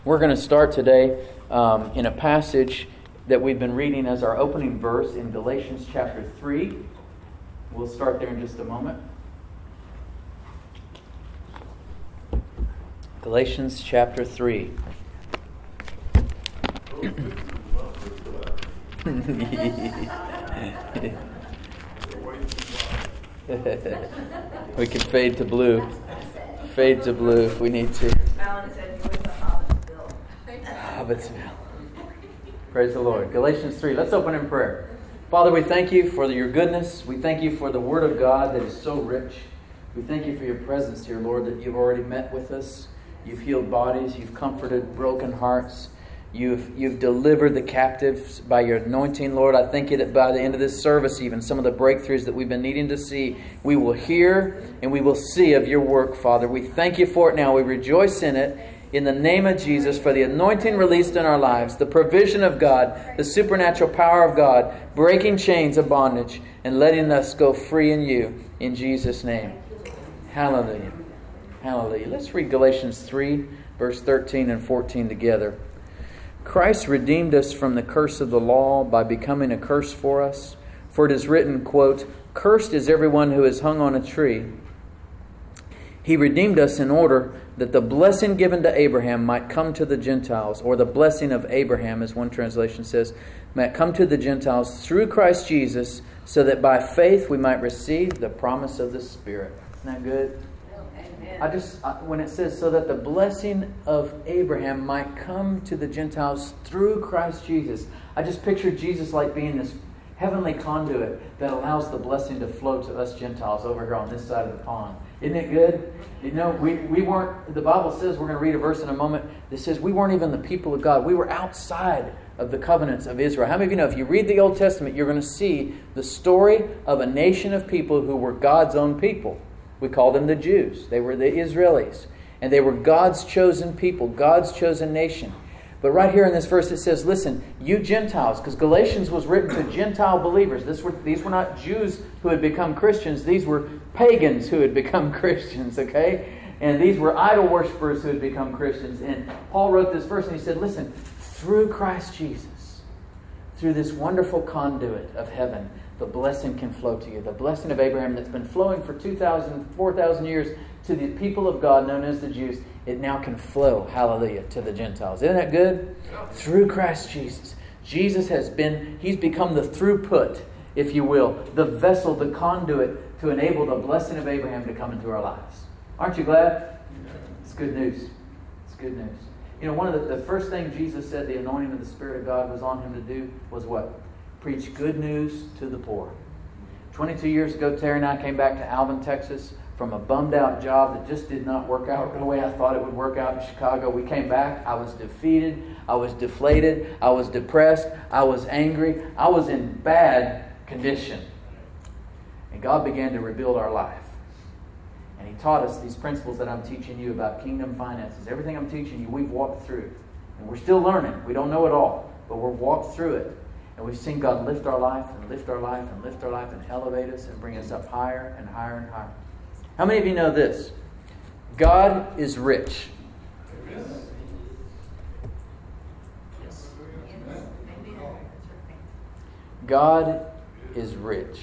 We're going to start today in a passage that we've been reading as our opening verse in Galatians chapter 3. We'll start there in just a moment. Galatians chapter 3. We can fade to blue. Fade to blue if we need to. Alan said he was the Hobbitsville. Hobbitsville. Praise the Lord. Galatians 3. Let's open in prayer. Father, we thank you for your goodness. We thank you for the Word of God that is so rich. We thank you for your presence here, Lord, that you've already met with us. You've healed bodies. You've comforted broken hearts. You've delivered the captives by your anointing, Lord. I thank you that by the end of this service, even some of the breakthroughs that we've been needing to see, we will hear and we will see of your work, Father. We thank you for it now. We rejoice in it. In the name of Jesus, for the anointing released in our lives, the provision of God, the supernatural power of God, breaking chains of bondage and letting us go free in you. In Jesus' name. Hallelujah. Hallelujah. Let's read Galatians 3, verse 13 and 14 together. Christ redeemed us from the curse of the law by becoming a curse for us. For it is written, quote, "Cursed is everyone who is hung on a tree." He redeemed us in order that the blessing given to Abraham might come to the Gentiles, or the blessing of Abraham, as one translation says, might come to the Gentiles through Christ Jesus, so that by faith we might receive the promise of the Spirit. Isn't that good? When it says so that the blessing of Abraham might come to the Gentiles through Christ Jesus, I just picture Jesus like being this heavenly conduit that allows the blessing to flow to us Gentiles over here on this side of the pond. Isn't it good? You know, we weren't, the Bible says, we're going to read a verse in a moment that says we weren't even the people of God. We were outside of the covenants of Israel. How many of you know if you read the Old Testament, you're going to see the story of a nation of people who were God's own people. We call them the Jews. They were the Israelis. And they were God's chosen people, God's chosen nation. But right here in this verse it says, listen, you Gentiles, because Galatians was written to Gentile believers. These were not Jews who had become Christians. These were pagans who had become Christians, okay? And these were idol worshippers who had become Christians. And Paul wrote this verse and he said, listen, through Christ Jesus, through this wonderful conduit of heaven, the blessing can flow to you. The blessing of Abraham that's been flowing for 2,000, 4,000 years to the people of God known as the Jews, it now can flow, hallelujah, to the Gentiles. Isn't that good? Yeah. Through Christ Jesus. Jesus he's become the throughput, if you will, the vessel, the conduit to enable the blessing of Abraham to come into our lives. Aren't you glad? It's good news. It's good news. You know, one of the first thing Jesus said the anointing of the Spirit of God was on him to do was what? Preach good news to the poor. 22 years ago, Terry and I came back to Alvin, Texas from a bummed out job that just did not work out the way I thought it would work out in Chicago. We came back. I was defeated. I was deflated. I was depressed. I was angry. I was in bad condition. And God began to rebuild our life. And He taught us these principles that I'm teaching you about kingdom finances. Everything I'm teaching you, we've walked through. And we're still learning. We don't know it all, but we've walked through it. And we've seen God lift our life and lift our life and lift our life and elevate us and bring us up higher and higher and higher. How many of you know this? God is rich. God is rich.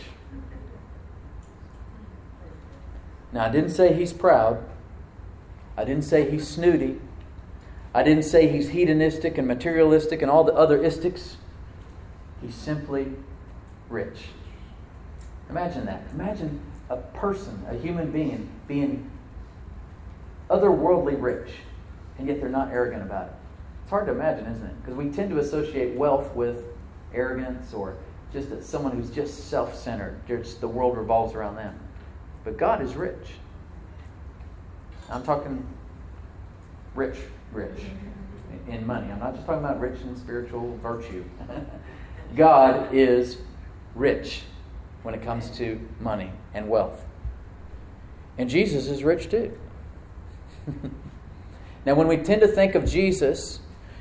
Now, I didn't say He's proud. I didn't say He's snooty. I didn't say He's hedonistic and materialistic and all the other istics. He's simply rich. Imagine that. Imagine a person, a human being otherworldly rich, and yet they're not arrogant about it. It's hard to imagine, isn't it? Because we tend to associate wealth with arrogance or just someone who's just self-centered. Just the world revolves around them. But God is rich. I'm talking rich in money. I'm not just talking about rich in spiritual virtue. God is rich when it comes to money and wealth. And Jesus is rich too. Now, when we tend to think of Jesus,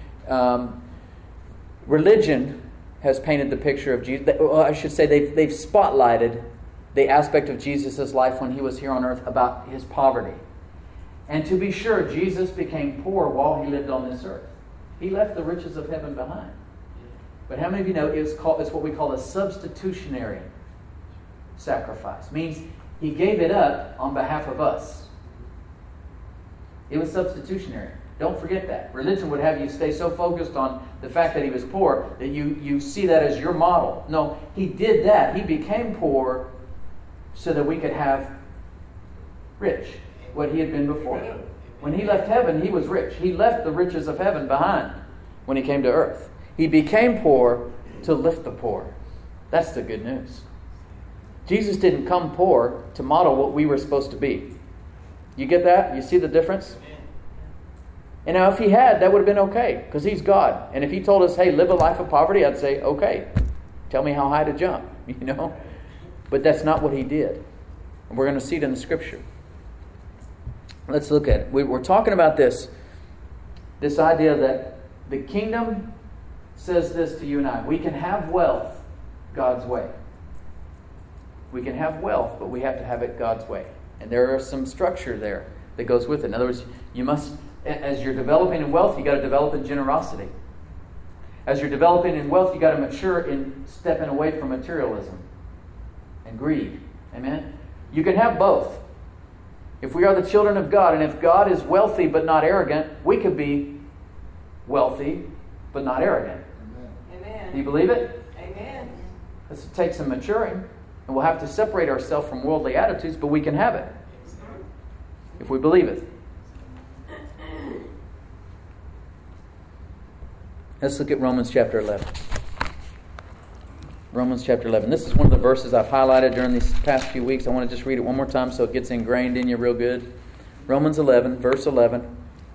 religion has painted the picture of Jesus. Well, I should say they've spotlighted the aspect of Jesus' life when He was here on earth about His poverty. And to be sure, Jesus became poor while he lived on this earth. He left the riches of heaven behind. But how many of you know it's what we call a substitutionary sacrifice? Means he gave it up on behalf of us. It was substitutionary. Don't forget that. Religion would have you stay so focused on the fact that he was poor that you see that as your model. No, he did that. He became poor so that we could have rich, what he had been before. When he left heaven, he was rich. He left the riches of heaven behind when he came to earth. He became poor to lift the poor. That's the good news. Jesus didn't come poor to model what we were supposed to be. You get that? You see the difference? And now if he had, that would have been okay, because he's God. And if he told us, hey, live a life of poverty, I'd say, okay, tell me how high to jump, But that's not what he did. And we're going to see it in the Scripture. Let's look at it. We're talking about this idea that the kingdom says this to you and I. We can have wealth God's way. We can have wealth, but we have to have it God's way. And there are some structure there that goes with it. In other words, you must, as you're developing in wealth, you got to develop in generosity. As you're developing in wealth, you got to mature in stepping away from materialism and greed. Amen? You can have both. If we are the children of God, and if God is wealthy but not arrogant, we could be wealthy but not arrogant. Amen. Do you believe it? Amen. This will take some maturing, and we'll have to separate ourselves from worldly attitudes, but we can have it if we believe it. Let's look at Romans chapter 11. Romans chapter 11. This is one of the verses I've highlighted during these past few weeks. I want to just read it one more time so it gets ingrained in you real good. Romans 11, verse 11.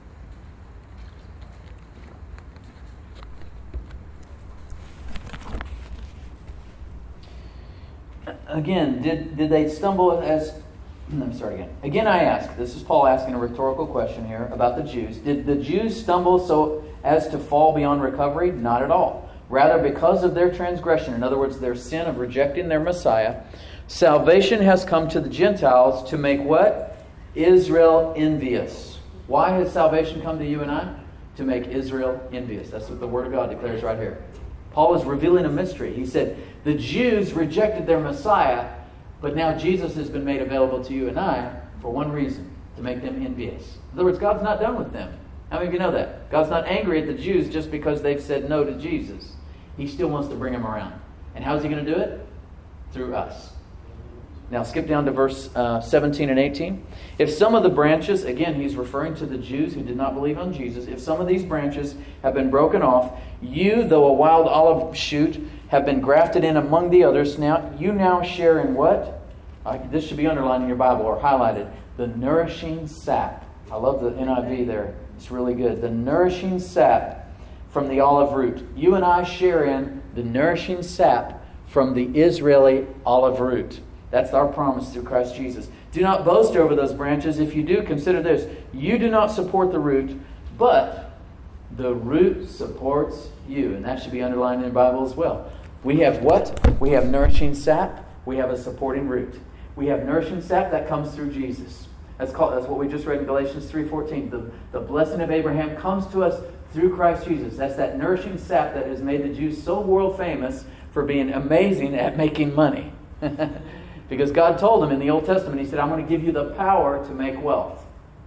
Again, did they stumble as... Let me start again. Again, I ask, this is Paul asking a rhetorical question here about the Jews. Did the Jews stumble so as to fall beyond recovery? Not at all. Rather, because of their transgression, in other words, their sin of rejecting their Messiah, salvation has come to the Gentiles to make what? Israel envious. Why has salvation come to you and I? To make Israel envious. That's what the Word of God declares right here. Paul is revealing a mystery. He said, the Jews rejected their Messiah, but now Jesus has been made available to you and I for one reason, to make them envious. In other words, God's not done with them. How many of you know that? God's not angry at the Jews just because they've said no to Jesus. He still wants to bring them around. And how's he going to do it? Through us. Now skip down to verse 17 and 18. If some of the branches, again he's referring to the Jews who did not believe on Jesus, if some of these branches have been broken off, you, though a wild olive shoot, have been grafted in among the others. You now share in what? This should be underlined in your Bible or highlighted. The nourishing sap. I love the NIV there. It's really good. The nourishing sap from the olive root. You and I share in the nourishing sap from the Israeli olive root. That's our promise through Christ Jesus. Do not boast over those branches. If you do, consider this. You do not support the root, but the root supports you. And that should be underlined in the Bible as well. We have what? We have nourishing sap. We have a supporting root. We have nourishing sap that comes through Jesus. That's what we just read in Galatians 3:14. The blessing of Abraham comes to us through Christ Jesus. That's that nourishing sap that has made the Jews so world famous for being amazing at making money. Because God told them in the Old Testament, He said, I'm going to give you the power to make wealth.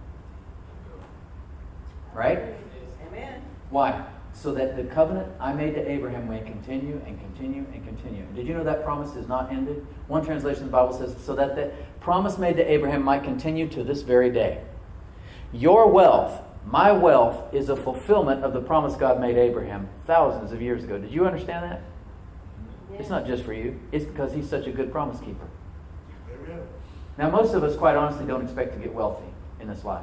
Right? Amen. Why? So that the covenant I made to Abraham may continue and continue and continue. Did you know that promise is not ended? One translation of the Bible says, so that the promise made to Abraham might continue to this very day. Your wealth, my wealth, is a fulfillment of the promise God made Abraham thousands of years ago. Did you understand that? Yeah. It's not just for you. It's because He's such a good promise keeper. Now, most of us, quite honestly, don't expect to get wealthy in this life.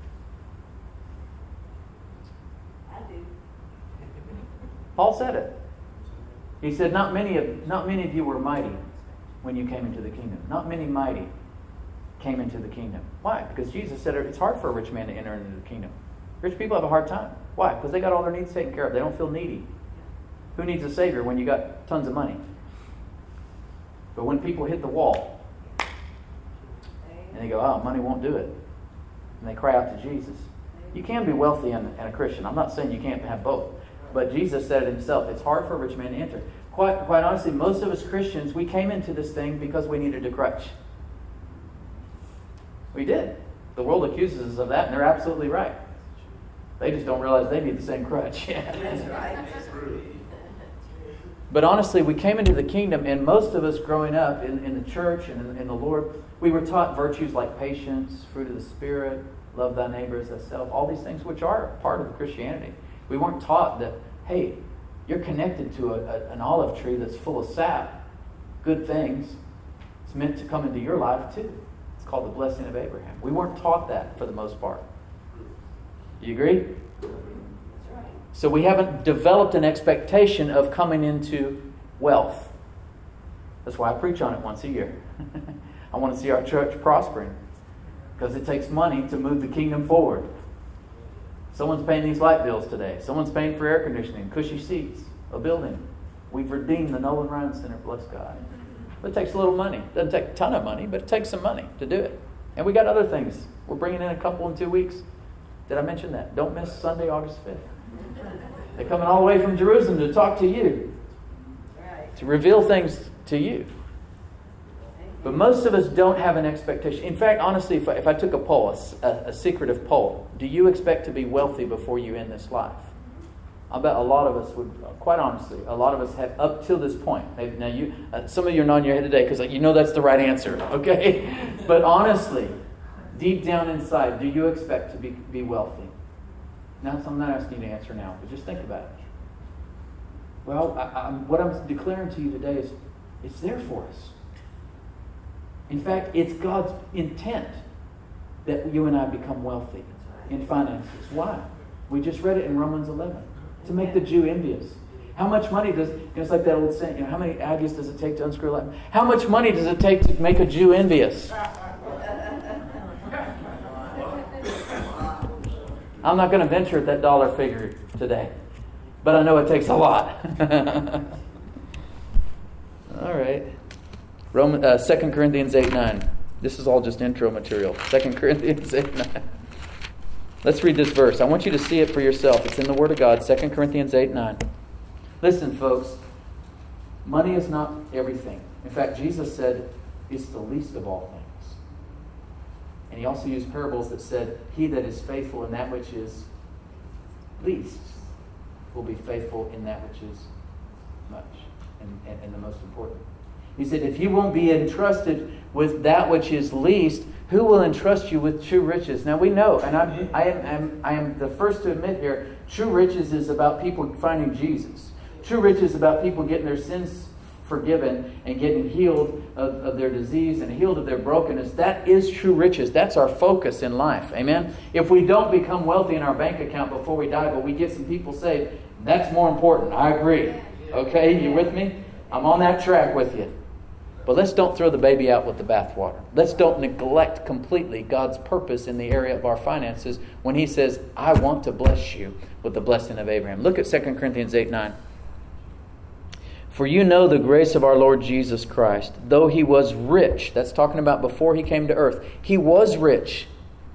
I do. Paul said it. He said, not many of you were mighty when you came into the kingdom. Not many mighty came into the kingdom. Why? Because Jesus said it's hard for a rich man to enter into the kingdom. Rich people have a hard time. Why? Because they got all their needs taken care of. They don't feel needy. Who needs a savior when you got tons of money? But when people hit the wall and they go, oh, money won't do it. and they cry out to Jesus. You can be wealthy and a Christian. I'm not saying you can't have both. But Jesus said it himself. It's hard for a rich man to enter. Quite honestly, most of us Christians, we came into this thing because we needed a crutch. We did. The world accuses us of that, and they're absolutely right. They just don't realize they need the same crutch. That's right. But honestly, we came into the kingdom, and most of us growing up in the church and in the Lord, we were taught virtues like patience, fruit of the Spirit, love thy neighbor as thyself, all these things which are part of Christianity. We weren't taught that, hey, you're connected to an olive tree that's full of sap, good things. It's meant to come into your life too. It's called the blessing of Abraham. We weren't taught that for the most part. Do you agree? That's right. So we haven't developed an expectation of coming into wealth. That's why I preach on it once a year. I want to see our church prospering, because it takes money to move the kingdom forward. Someone's paying these light bills today. Someone's paying for air conditioning, cushy seats, a building. We've redeemed the Nolan Ryan Center, bless God. But it takes a little money. It doesn't take a ton of money, but it takes some money to do it. And we got other things. We're bringing in a couple in 2 weeks. Did I mention that? Don't miss Sunday, August 5th. They're coming all the way from Jerusalem to talk to you, Right. to reveal things to you. But most of us don't have an expectation. In fact, honestly, if I took a poll, a secretive poll, do you expect to be wealthy before you end this life? I bet a lot of us would, quite honestly, a lot of us have up till this point. Maybe now you, some of you are nodding your head today because you know that's the right answer, okay? But honestly, deep down inside, do you expect to be wealthy? Now, I'm not asking you to answer now, but just think about it. Well, what I'm declaring to you today is it's there for us. In fact, it's God's intent that you and I become wealthy in finances. Why? We just read it in Romans 11. To make the Jew envious. How much money does, it's like that old saying, how many Aggies does it take to unscrew life? How much money does it take to make a Jew envious? I'm not going to venture at that dollar figure today. But I know it takes a lot. All right. 2 Corinthians 8:9. This is all just intro material. 2 Corinthians 8:9. Let's read this verse. I want you to see it for yourself. It's in the Word of God. 2 Corinthians 8:9. Listen, folks. Money is not everything. In fact, Jesus said it's the least of all things. And he also used parables that said, he that is faithful in that which is least will be faithful in that which is much and the most important. He said, if you won't be entrusted with that which is least, who will entrust you with true riches? Now we know, and I am the first to admit here, true riches is about people finding Jesus. True riches is about people getting their sins forgiven and getting healed of their disease and healed of their brokenness. That is true riches. That's our focus in life. Amen? If we don't become wealthy in our bank account before we die, but we get some people saved, that's more important. I agree. Okay? You with me? I'm on that track with you. But let's don't throw the baby out with the bathwater. Let's don't neglect completely God's purpose in the area of our finances when he says, I want to bless you with the blessing of Abraham. Look at 2 Corinthians 8:9. For you know the grace of our Lord Jesus Christ, though he was rich. That's talking about before he came to earth. He was rich.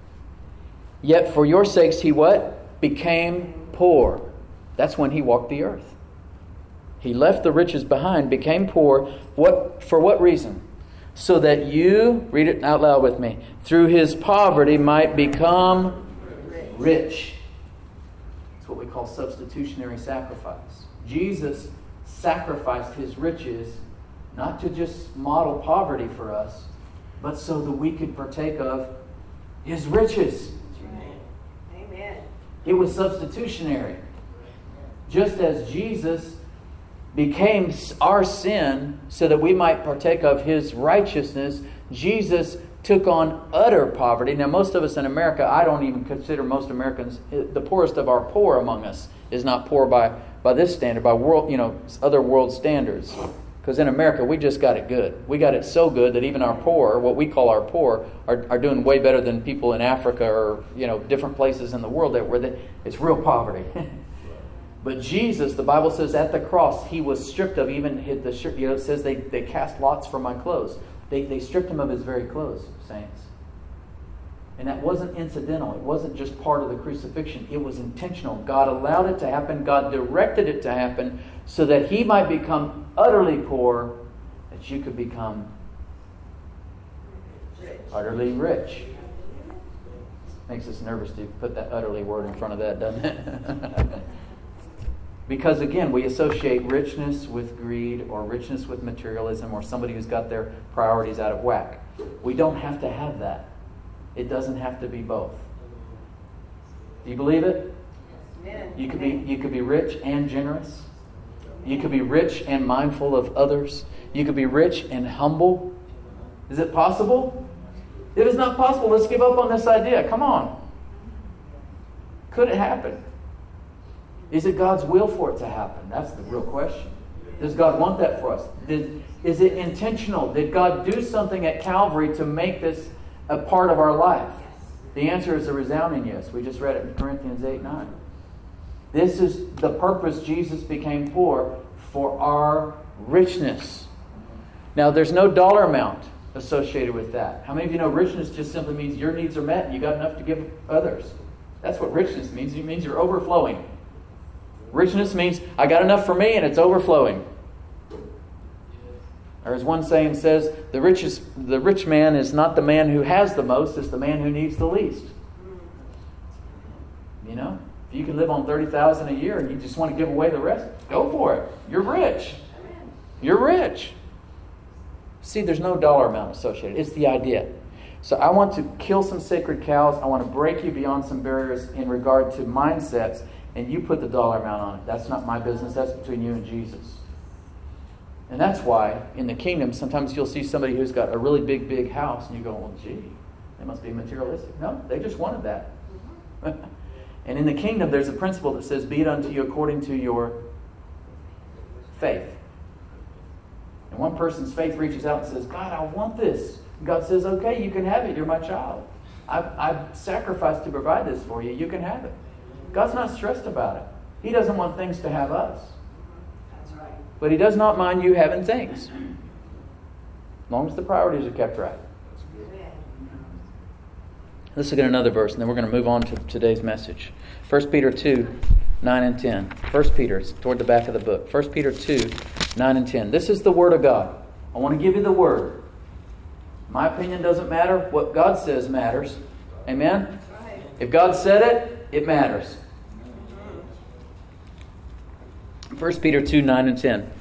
Yet for your sakes he what? Became poor. That's when he walked the earth. He left the riches behind, became poor. For what reason? So that you, read it out loud with me, through his poverty might become rich. It's what we call substitutionary sacrifice. Jesus sacrificed his riches not to just model poverty for us, but so that we could partake of his riches. Amen. It was substitutionary. Just as Jesus became our sin so that we might partake of his righteousness, Jesus took on utter poverty. Now, most of us in America, I don't even consider most Americans, the poorest of our poor among us is not poor by this standard, by world, other world standards. Because in America, we just got it good. We got it so good that even our poor, what we call our poor, are doing way better than people in Africa or different places in the world where it's real poverty. But Jesus, the Bible says at the cross, he was stripped of even the shirt. It says they cast lots for my clothes. They stripped him of his very clothes, saints. And that wasn't incidental. It wasn't just part of the crucifixion. It was intentional. God allowed it to happen. God directed it to happen so that He might become utterly poor, that you could become utterly rich. Makes us nervous to put that utterly word in front of that, doesn't it? Because again, we associate richness with greed or richness with materialism or somebody who's got their priorities out of whack. We don't have to have that. It doesn't have to be both. Do you believe it? You could be rich and generous. You could be rich and mindful of others. You could be rich and humble. Is it possible? If it's not possible, let's give up on this idea. Come on. Could it happen? Is it God's will for it to happen? That's the real question. Does God want that for us? Is it intentional? Did God do something at Calvary to make this a part of our life? The answer is a resounding yes. We just read it in Corinthians 8:9. This is the purpose Jesus became poor, for our richness. Now, there's no dollar amount associated with that. How many of you know richness just simply means your needs are met and you got enough to give others? That's what richness means. It means you're overflowing. Richness means I got enough for me and it's overflowing. Or as one saying says, the rich man is not the man who has the most, it's the man who needs the least. You know? If you can live on $30,000 a year and you just want to give away the rest, go for it. You're rich. You're rich. See, there's no dollar amount associated. It's the idea. So I want to kill some sacred cows. I want to break you beyond some barriers in regard to mindsets, and you put the dollar amount on it. That's not my business. That's between you and Jesus. And that's why in the kingdom, sometimes you'll see somebody who's got a really big house, and you go, well, gee, they must be materialistic. No, they just wanted that. And in the kingdom, there's a principle that says, be it unto you according to your faith. And one person's faith reaches out and says, God, I want this. And God says, okay, you can have it. You're my child. I've sacrificed to provide this for you. You can have it. God's not stressed about it. He doesn't want things to have us. That's right. But He does not mind you having things. As long as the priorities are kept right. Let's look at another verse, and then we're going to move on to today's message. 1 Peter 2, 9 and 10. 1 Peter, it's toward the back of the book. 1 Peter 2, 9 and 10. This is the Word of God. I want to give you the Word. My opinion doesn't matter. What God says matters. Amen? Right. If God said it, it matters. 1 Peter 2, 9 and 10.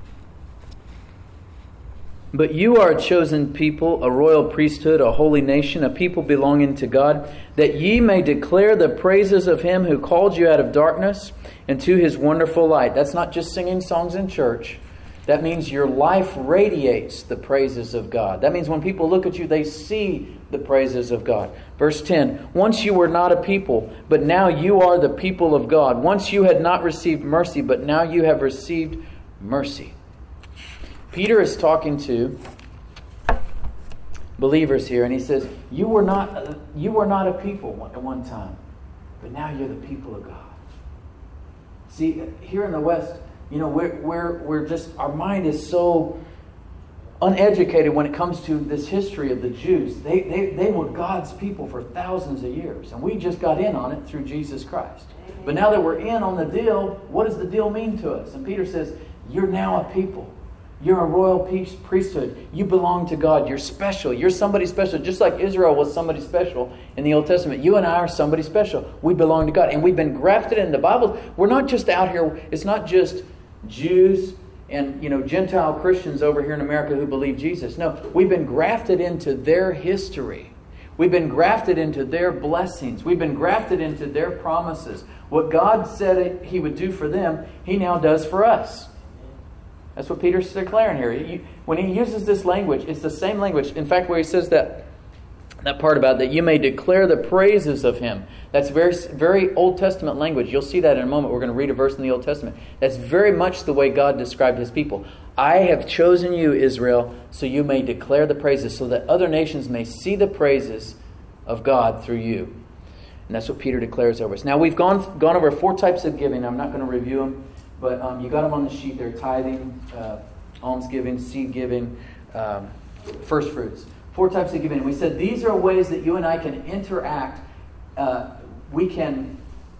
But you are a chosen people, a royal priesthood, a holy nation, a people belonging to God, that ye may declare the praises of Him who called you out of darkness into His wonderful light. That's not just singing songs in church. That means your life radiates the praises of God. That means when people look at you, they see the praises of God. Verse 10, once you were not a people, but now you are the people of God. Once you had not received mercy, but now you have received mercy. Peter is talking to believers here, and he says, you were not a people at one time, but now you're the people of God. See, here in the West, you know, we're just, our mind is so uneducated when it comes to this history of the Jews. They were God's people for thousands of years, and we just got in on it through Jesus Christ. But now that we're in on the deal, what does the deal mean to us? And Peter says, you're now a people. You're a royal priesthood. You belong to God. You're special. You're somebody special. Just like Israel was somebody special in the Old Testament. You and I are somebody special. We belong to God. And we've been grafted in the Bible. We're not just out here. It's not just Jews and, you know, Gentile Christians over here in America who believe Jesus. No, we've been grafted into their history. We've been grafted into their blessings. We've been grafted into their promises. What God said He would do for them, He now does for us. That's what Peter's declaring here. When he uses this language, it's the same language. In fact, where he says that part about that you may declare the praises of Him. That's very, very Old Testament language. You'll see that in a moment. We're going to read a verse in the Old Testament. That's very much the way God described His people. I have chosen you, Israel, so you may declare the praises, so that other nations may see the praises of God through you. And that's what Peter declares over us. Now, we've gone over 4 types of giving. I'm not going to review them. But you got them on the sheet. They're tithing, almsgiving, seed giving, first fruits. 4 types of giving. We said these are ways that you and I can interact. We can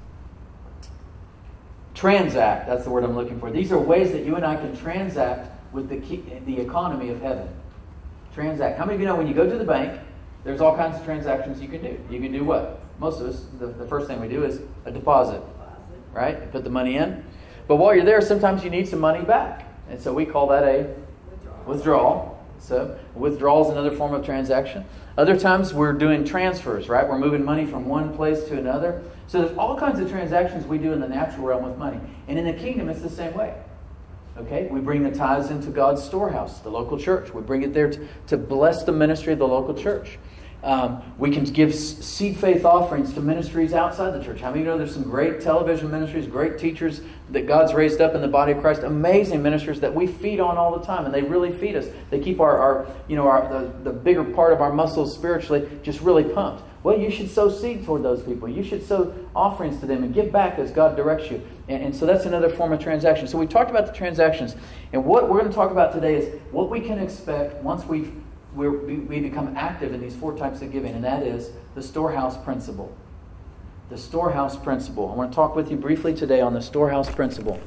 transact. That's the word I'm looking for. These are ways that you and I can transact with the economy of heaven. Transact. How many of you know when you go to the bank, there's all kinds of transactions you can do? You can do what? Most of us, the first thing we do is a deposit. Right? You put the money in. But while you're there, sometimes you need some money back. And so we call that a withdrawal. So withdrawal is another form of transaction. Other times we're doing transfers, right? We're moving money from one place to another. So there's all kinds of transactions we do in the natural realm with money. And in the kingdom, it's the same way. Okay? We bring the tithes into God's storehouse, the local church. We bring it there to bless the ministry of the local church. We can give seed faith offerings to ministries outside the church. How many of you know there's some great television ministries, great teachers that God's raised up in the body of Christ, amazing ministers that we feed on all the time, and they really feed us. They keep the bigger part of our muscles spiritually just really pumped. Well, you should sow seed toward those people. You should sow offerings to them and give back as God directs you. And so that's another form of transaction. So we talked about the transactions. And what we're going to talk about today is what we can expect once we become active in these 4 types of giving, and that is the storehouse principle. The storehouse principle. I want to talk with you briefly today on the storehouse principle.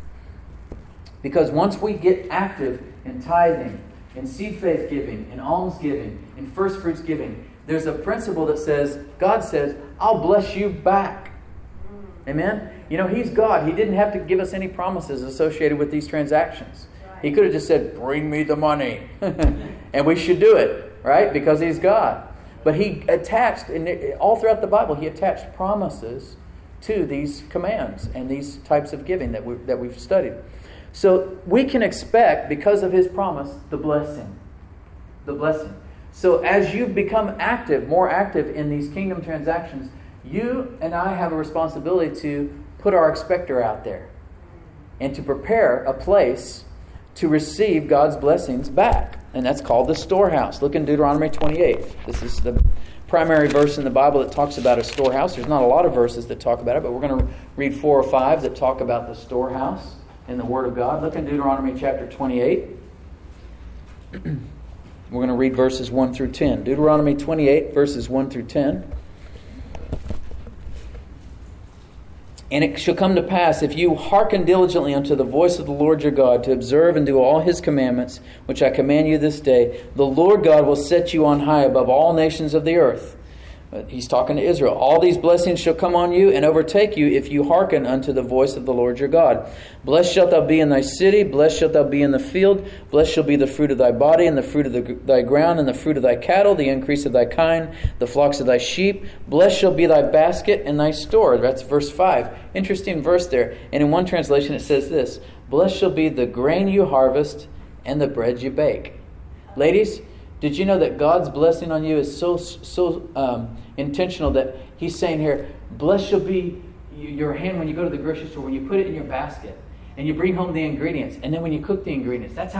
Because once we get active in tithing, in seed faith giving, in alms giving, in first fruits giving, there's a principle that says, God says, I'll bless you back. Amen? You know, He's God. He didn't have to give us any promises associated with these transactions. He could have just said, bring me the money. And we should do it, right? Because He's God. But He attached, all throughout the Bible, He attached promises to these commands and these types of giving that we've studied. So we can expect, because of His promise, the blessing. The blessing. So as you've become active, more active in these kingdom transactions, you and I have a responsibility to put our expector out there and to prepare a place to receive God's blessings back. And that's called the storehouse. Look in Deuteronomy 28. This is the primary verse in the Bible that talks about a storehouse. There's not a lot of verses that talk about it, but we're going to read 4 or 5 that talk about the storehouse in the Word of God. Look in Deuteronomy chapter 28. We're going to read verses 1 through 10. Deuteronomy 28, verses 1 through 10. And it shall come to pass, if you hearken diligently unto the voice of the Lord your God, to observe and do all His commandments, which I command you this day, the Lord God will set you on high above all nations of the earth. He's talking to Israel. All these blessings shall come on you and overtake you if you hearken unto the voice of the Lord your God. Blessed shalt thou be in thy city, blessed shalt thou be in the field, blessed shall be the fruit of thy body, and the fruit of thy ground, and the fruit of thy cattle, the increase of thy kind, the flocks of thy sheep. Blessed shall be thy basket and thy store. That's verse 5. Interesting verse there. And in one translation it says this, blessed shall be the grain you harvest and the bread you bake. Ladies, did you know that God's blessing on you is so intentional that He's saying here, blessed shall be your hand when you go to the grocery store, when you put it in your basket and you bring home the ingredients, and then when you cook the ingredients. That's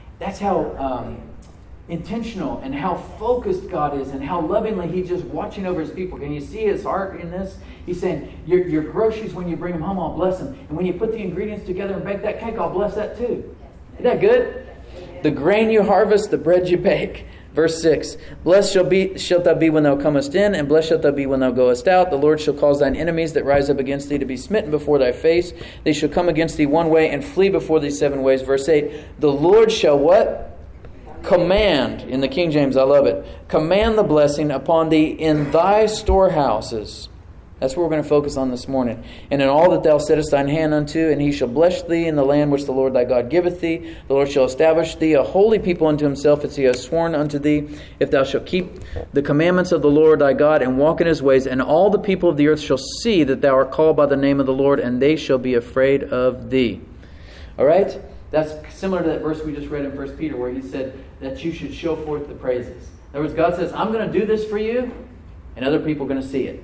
how intentional and how focused God is, and how lovingly He's just watching over His people. Can you see His heart in this? He's saying, your groceries, when you bring them home, I'll bless them. And when you put the ingredients together and bake that cake, I'll bless that too. Isn't that good? The grain you harvest, the bread you bake. Verse 6, blessed shalt thou be when thou comest in, and blessed shalt thou be when thou goest out. The Lord shall cause thine enemies that rise up against thee to be smitten before thy face. They shall come against thee one way and flee before thee 7 ways. Verse 8, the Lord shall what? Command. In the King James, I love it. Command the blessing upon thee in thy storehouses. That's what we're going to focus on this morning. And in all that thou settest thine hand unto, and He shall bless thee in the land which the Lord thy God giveth thee. The Lord shall establish thee a holy people unto Himself, as He has sworn unto thee, if thou shalt keep the commandments of the Lord thy God and walk in His ways. And all the people of the earth shall see that thou art called by the name of the Lord, and they shall be afraid of thee. All right? That's similar to that verse we just read in 1 Peter, where he said that you should show forth the praises. In other words, God says, I'm going to do this for you, and other people are going to see it.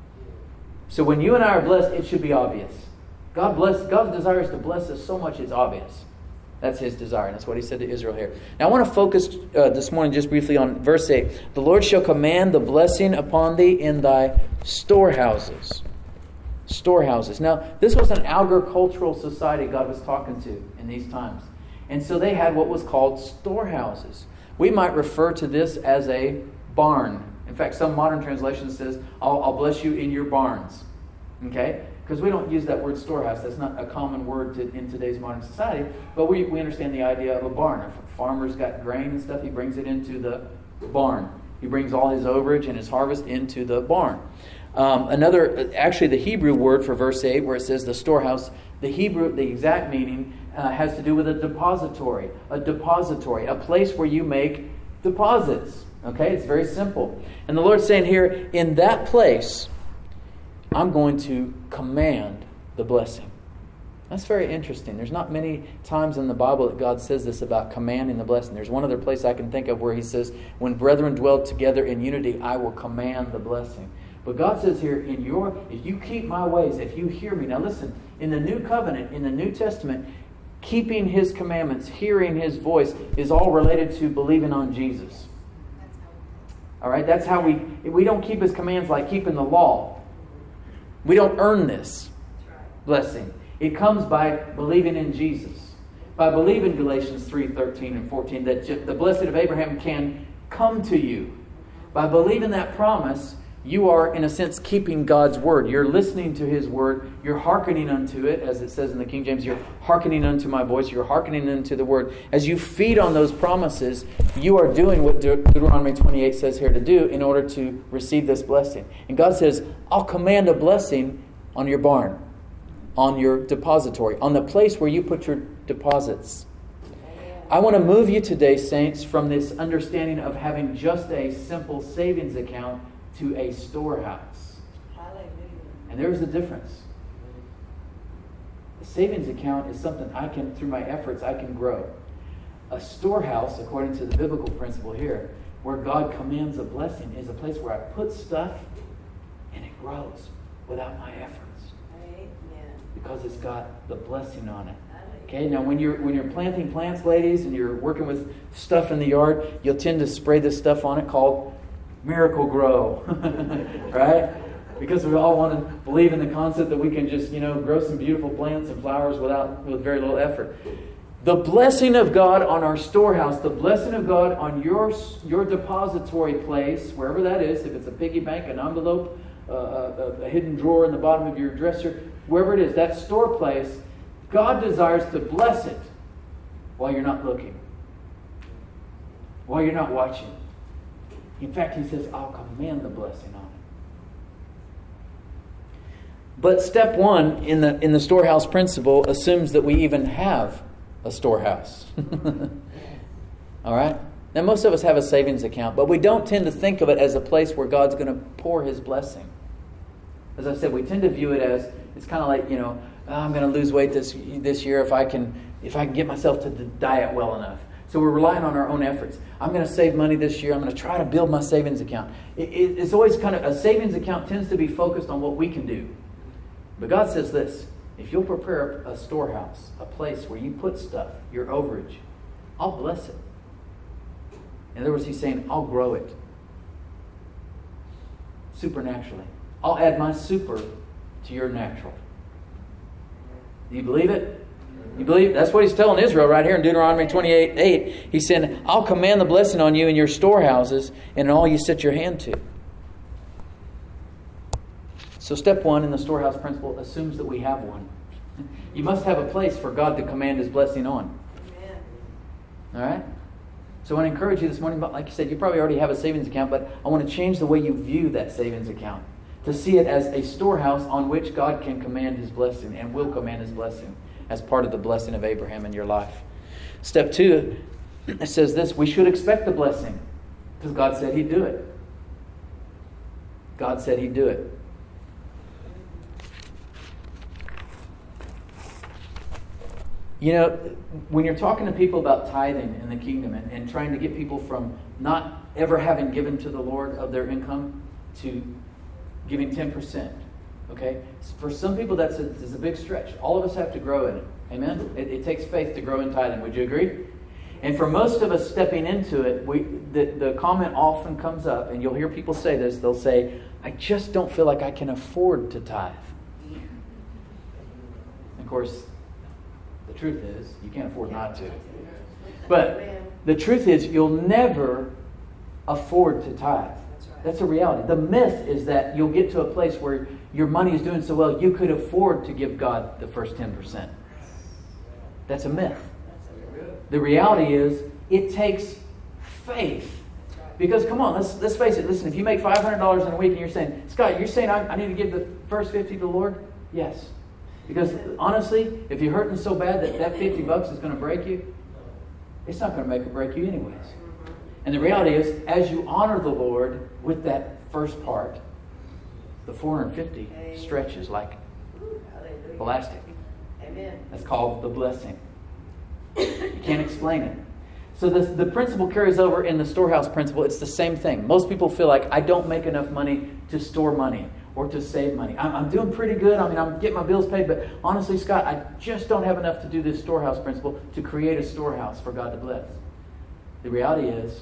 So when you and I are blessed, it should be obvious. God's desire is to bless us so much it's obvious. That's His desire, and that's what He said to Israel here. Now I want to focus this morning just briefly on verse 8. The Lord shall command the blessing upon thee in thy storehouses. Storehouses. Now this was an agricultural society God was talking to in these times. And so they had what was called storehouses. We might refer to this as a barn. In fact, some modern translation says, I'll bless you in your barns. Okay? Because we don't use that word storehouse. That's not a common word in today's modern society. But we understand the idea of a barn. If a farmer's got grain and stuff, he brings it into the barn. He brings all his overage and his harvest into the barn. Actually the Hebrew word for verse 8, where it says the storehouse, the exact meaning has to do with a depository, a place where you make deposits. Okay, it's very simple. And the Lord's saying here, in that place, I'm going to command the blessing. That's very interesting. There's not many times in the Bible that God says this about commanding the blessing. There's one other place I can think of where he says, when brethren dwell together in unity, I will command the blessing. But God says here, if you keep my ways, if you hear me. Now listen, in the New Covenant, in the New Testament, keeping his commandments, hearing his voice is all related to believing on Jesus. All right, that's how we don't keep his commands like keeping the law. We don't earn this blessing. It comes by believing in Jesus. By believing Galatians 3:13 and 14 that the blessed of Abraham can come to you. By believing that promise, you are, in a sense, keeping God's word. You're listening to his word. You're hearkening unto it, as it says in the King James. You're hearkening unto my voice. You're hearkening unto the word. As you feed on those promises, you are doing what Deuteronomy 28 says here to do in order to receive this blessing. And God says, I'll command a blessing on your barn, on your depository, on the place where you put your deposits. I want to move you today, saints, from this understanding of having just a simple savings account to a storehouse. Hallelujah. And there's a difference. A savings account is something I can, through my efforts, I can grow. A storehouse, according to the biblical principle here, where God commands a blessing, is a place where I put stuff and it grows without my efforts. Amen. Because it's got the blessing on it. Okay, now when you're planting plants, ladies, and you're working with stuff in the yard, you'll tend to spray this stuff on it called Miracle Grow, right? Because we all want to believe in the concept that we can just, grow some beautiful plants and flowers with very little effort. The blessing of God on our storehouse, the blessing of God on your depository place, wherever that is, if it's a piggy bank, an envelope, a hidden drawer in the bottom of your dresser, wherever it is, that store place, God desires to bless it while you're not looking, while you're not watching. In fact, he says, I'll command the blessing on it. But step one in the storehouse principle assumes that we even have a storehouse. All right? Now, most of us have a savings account, but we don't tend to think of it as a place where God's going to pour his blessing. As I said, we tend to view it as, it's kind of like, I'm going to lose weight this year if I can get myself to the diet well enough. So we're relying on our own efforts. I'm going to save money this year. I'm going to try to build my savings account. It's always kind of, a savings account tends to be focused on what we can do. But God says this, if you'll prepare a storehouse, a place where you put stuff, your overage, I'll bless it. In other words, he's saying, I'll grow it supernaturally. I'll add my super to your natural. Do you believe it? You believe? That's what he's telling Israel right here in Deuteronomy 28:8. He's saying, I'll command the blessing on you in your storehouses and in all you set your hand to. So step one in the storehouse principle assumes that we have one. You must have a place for God to command his blessing on. Amen. All right? So I want to encourage you this morning, but like you said, you probably already have a savings account, but I want to change the way you view that savings account. To see it as a storehouse on which God can command his blessing and will command his blessing as part of the blessing of Abraham in your life. Step two, it says this, we should expect the blessing because God said he'd do it. God said he'd do it. When you're talking to people about tithing in the kingdom and trying to get people from not ever having given to the Lord of their income to giving 10%, okay? For some people, that's a big stretch. All of us have to grow in it. Amen? It takes faith to grow in tithing. Would you agree? And for most of us stepping into it, the comment often comes up, and you'll hear people say this. They'll say, I just don't feel like I can afford to tithe. Of course, the truth is, you can't afford not to. But the truth is, you'll never afford to tithe. That's a reality. The myth is that you'll get to a place where your money is doing so well, you could afford to give God the first 10%. That's a myth. The reality is, it takes faith. Because come on, let's face it. Listen, if you make $500 in a week and you're saying, Scott, you're saying I need to give the first 50 to the Lord? Yes. Because honestly, if you're hurting so bad that $50 is going to break you, it's not going to make or break you anyways. And the reality is, as you honor the Lord with that first part, the 450 stretches like elastic. Amen. That's called the blessing. You can't explain it. So the principle carries over in the storehouse principle. It's the same thing. Most people feel like, I don't make enough money to store money or to save money. I'm doing pretty good. I mean, I'm getting my bills paid. But honestly, Scott, I just don't have enough to do this storehouse principle to create a storehouse for God to bless. The reality is,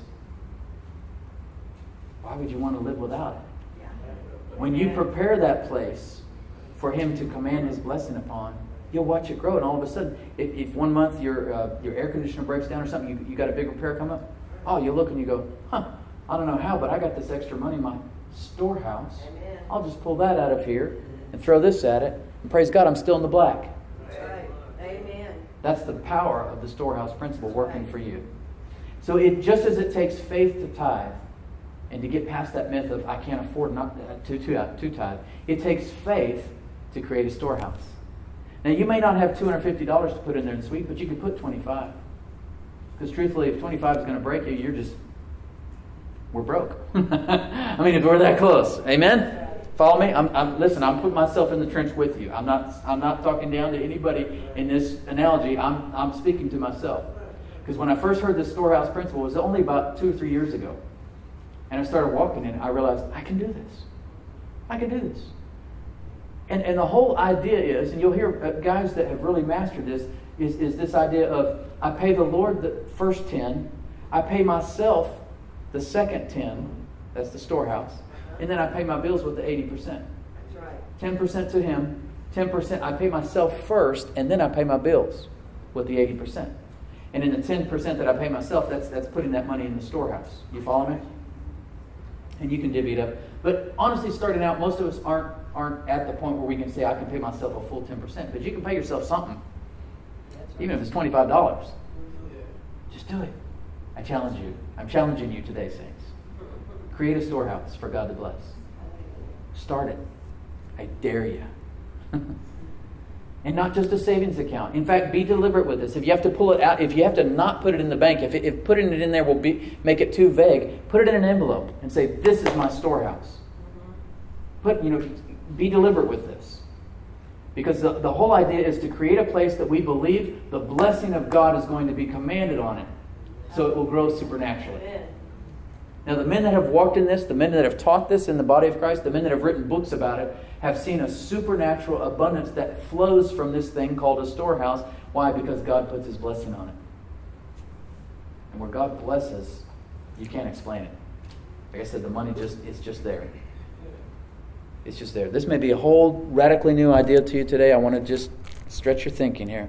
why would you want to live without it? When you prepare that place for Him to command His blessing upon, you'll watch it grow. And all of a sudden, if 1 month your air conditioner breaks down or something, you got a big repair come up, oh, you look and you go, I don't know how, but I got this extra money in my storehouse. Amen. I'll just pull that out of here and throw this at it. And praise God, I'm still in the black. That's right. Amen. That's the power of the storehouse principle working for you. So just as it takes faith to tithe, and to get past that myth of I can't afford not to tithe, it takes faith to create a storehouse. Now, you may not have $250 to put in there and sweep, but you could put 25. Because truthfully, if 25 is going to break you, we're broke. I mean, if we're that close. Amen? Follow me? Listen, I'm putting myself in the trench with you. I'm not talking down to anybody in this analogy. I'm speaking to myself. Because when I first heard this storehouse principle, it was only about 2 or 3 years ago. And I started walking in it, I realized, I can do this. I can do this. And the whole idea is, and you'll hear guys that have really mastered this, is this idea of, I pay the Lord the first 10, I pay myself the second 10, that's the storehouse, and then I pay my bills with the 80%. That's right. 10% to Him, 10% I pay myself first, and then I pay my bills with the 80%. And in the 10% that I pay myself, that's putting that money in the storehouse. You follow me? And you can divvy it up. But honestly, starting out, most of us aren't at the point where we can say, I can pay myself a full 10%. But you can pay yourself something. Even if it's $25. Just do it. I challenge you. I'm challenging you today, saints. Create a storehouse for God to bless. Start it. I dare you. And not just a savings account. In fact, be deliberate with this. If you have to pull it out, if you have to not put it in the bank, if putting it in there will make it too vague, put it in an envelope and say, this is my storehouse. Be deliberate with this. Because the whole idea is to create a place that we believe the blessing of God is going to be commanded on it. So it will grow supernaturally. Amen. Now, the men that have walked in this, the men that have taught this in the body of Christ, the men that have written books about it, have seen a supernatural abundance that flows from this thing called a storehouse. Why? Because God puts His blessing on it. And where God blesses, you can't explain it. Like I said, the money it's just there. It's just there. This may be a whole radically new idea to you today. I want to just stretch your thinking here.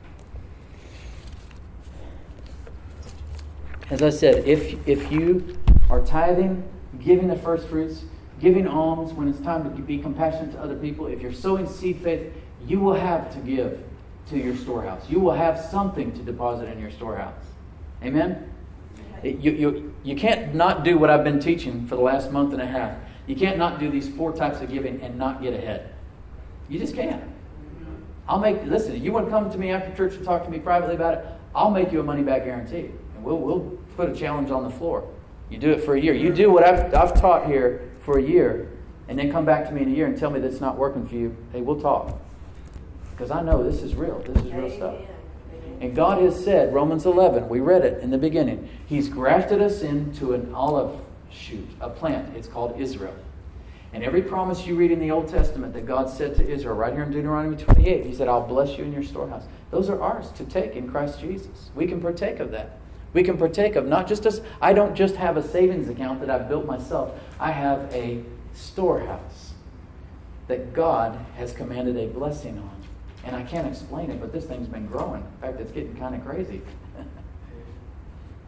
As I said, if you are tithing, giving the first fruits, giving alms when it's time to be compassionate to other people, if you're sowing seed faith, you will have to give to your storehouse. You will have something to deposit in your storehouse. Amen? You can't not do what I've been teaching for the last month and a half. You can't not do these 4 types of giving and not get ahead. You just can't. Listen, you want to come to me after church and talk to me privately about it, I'll make you a money back guarantee. And we'll put a challenge on the floor. You do it for a year. You do what I've taught here for a year, and then come back to me in a year and tell me that's not working for you. Hey, we'll talk. Because I know this is real. This is real stuff. And God has said, Romans 11, we read it in the beginning, He's grafted us into an olive shoot, a plant. It's called Israel. And every promise you read in the Old Testament that God said to Israel, right here in Deuteronomy 28, He said, I'll bless you in your storehouse. Those are ours to take in Christ Jesus. We can partake of that. We can partake of not just us. I don't just have a savings account that I've built myself. I have a storehouse that God has commanded a blessing on. And I can't explain it, but this thing's been growing. In fact, it's getting kind of crazy.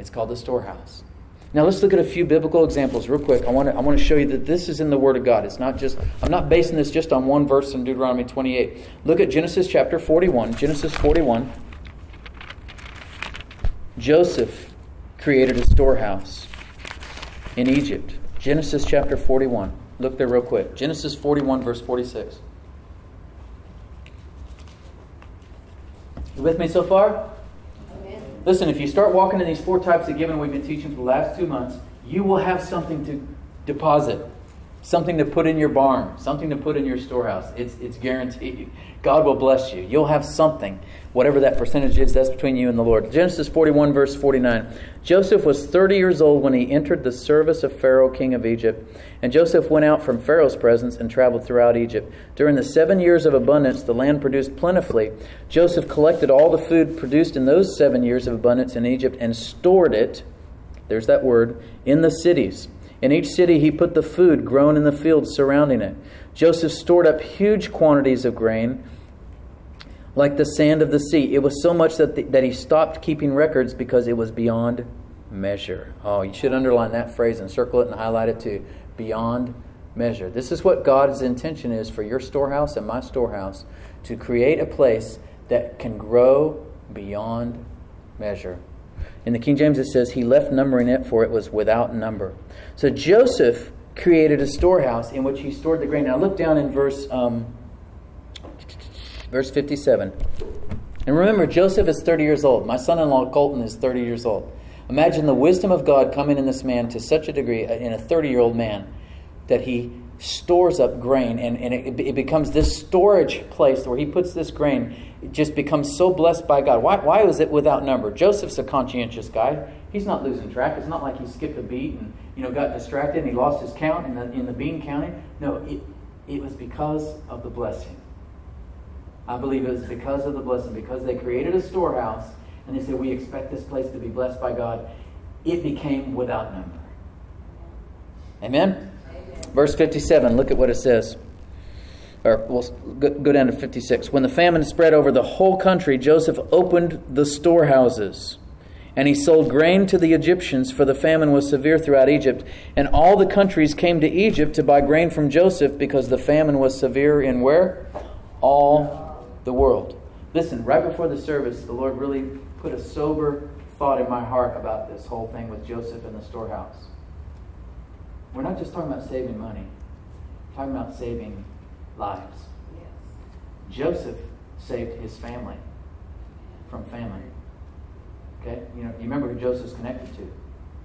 It's called the storehouse. Now let's look at a few biblical examples real quick. I want to show you that this is in the Word of God. It's not just, I'm not basing this just on one verse in Deuteronomy 28. Look at Genesis chapter 41. Genesis 41. Joseph created a storehouse in Egypt. Genesis chapter 41. Look there real quick. Genesis 41 verse 46. You with me so far? Listen, if you start walking in these 4 types of giving we've been teaching for the last 2 months, you will have something to deposit, something to put in your barn, something to put in your storehouse. It's guaranteed. God will bless you. You'll have something. Whatever that percentage is, that's between you and the Lord. Genesis 41 verse 49. Joseph was 30 years old when he entered the service of Pharaoh, king of Egypt. And Joseph went out from Pharaoh's presence and traveled throughout Egypt. During the 7 years of abundance, the land produced plentifully. Joseph collected all the food produced in those 7 years of abundance in Egypt and stored it, there's that word, in the cities. In each city he put the food grown in the fields surrounding it. Joseph stored up huge quantities of grain, like the sand of the sea. It was so much that he stopped keeping records because it was beyond measure. Oh, you should underline that phrase and circle it and highlight it too. Beyond measure. This is what God's intention is for your storehouse and my storehouse, to create a place that can grow beyond measure. In the King James it says, he left numbering it, for it was without number. So Joseph created a storehouse in which he stored the grain. Now look down in verse 57. And remember, Joseph is 30 years old. My son-in-law Colton is 30 years old. Imagine the wisdom of God coming in this man to such a degree, in a 30-year-old man, that he stores up grain, and it becomes this storage place where he puts this grain. It just becomes so blessed by God. Why was it without number? Joseph's a conscientious guy. He's not losing track. It's not like he skipped a beat and got distracted and he lost his count in the bean counting. No, it was because of the blessing. I believe it was because of the blessing, because they created a storehouse and they said, we expect this place to be blessed by God. It became without number. Amen? Amen. Verse 57, look at what it says. Or we'll go down to 56. When the famine spread over the whole country, Joseph opened the storehouses, and he sold grain to the Egyptians, for the famine was severe throughout Egypt. And all the countries came to Egypt to buy grain from Joseph, because the famine was severe in where? All the world. Listen, right before the service, the Lord really put a sober thought in my heart about this whole thing with Joseph in the storehouse. We're not just talking about saving money. We're talking about saving lives. Yes. Joseph saved his family from famine. Okay? You remember who Joseph's connected to.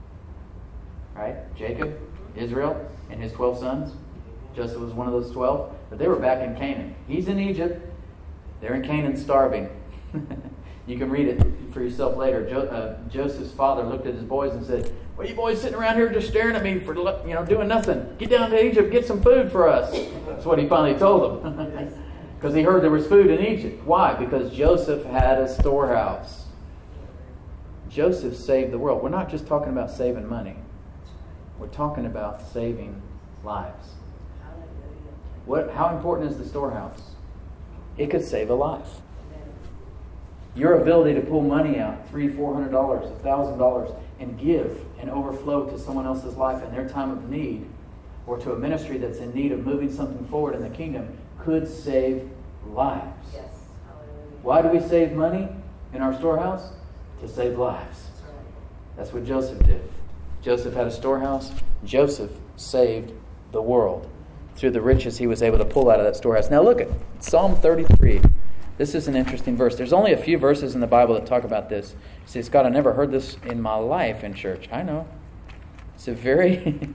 Right? Jacob, Israel, and his 12 sons. Joseph was one of those 12. But they were back in Canaan. He's in Egypt. They're in Canaan starving. You can read it for yourself later. Joseph's father looked at his boys and said, "What are you boys sitting around here just staring at me for doing nothing? Get down to Egypt, get some food for us." That's what he finally told them. Because he heard there was food in Egypt. Why? Because Joseph had a storehouse. Joseph saved the world. We're not just talking about saving money. We're talking about saving lives. How important is the storehouse? It could save a life. Your ability to pull money out, $300, $400, $1,000, and give and overflow to someone else's life in their time of need, or to a ministry that's in need of moving something forward in the kingdom, could save lives. Yes. Why do we save money in our storehouse? To save lives. That's what Joseph did. Joseph had a storehouse. Joseph saved the world through the riches he was able to pull out of that storehouse. Now look at Psalm 33. This is an interesting verse. There's only a few verses in the Bible that talk about this. You say, "Scott, I never heard this in my life in church." I know. It's a very